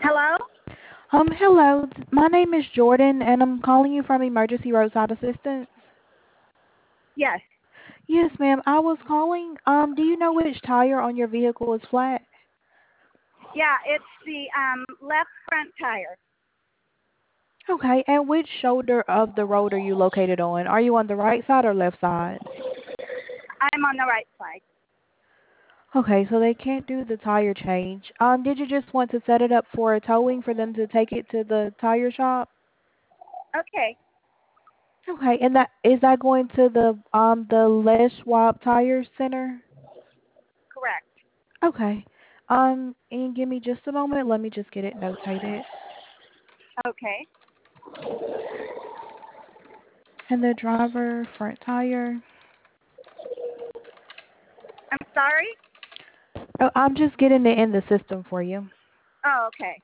Hello? Hello. My name is Jordan, and I'm calling you from Emergency Roadside Assistance. Yes. Yes, ma'am. I was calling. Do you know which tire on your vehicle is flat? Yeah, it's the left front tire. Okay. And which shoulder of the road are you located on? Are you on the right side or left side? I'm on the right side. Okay, so they can't do the tire change. Did you just want to set it up for a towing for them to take it to the tire shop? Okay. Okay, and that going to the Les Schwab Tire Center? Correct. Okay. And give me just a moment. Let me just get it notated. Okay. And the driver, front tire. I'm sorry? Oh, I'm just getting it in the system for you. Oh, okay.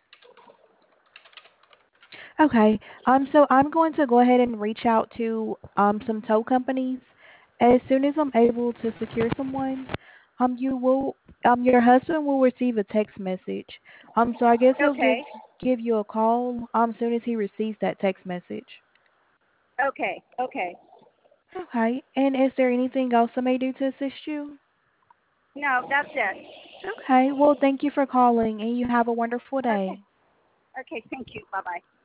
Okay. So I'm going to go ahead and reach out to some tow companies. As soon as I'm able to secure someone, you will your husband will receive a text message. So I guess he'll give Okay. give you a call soon as he receives that text message. Okay. Okay. Okay. And is there anything else I may do to assist you? No, that's it. Okay. Well, thank you for calling, and you have a wonderful Okay. day. Okay, thank you. Bye-bye.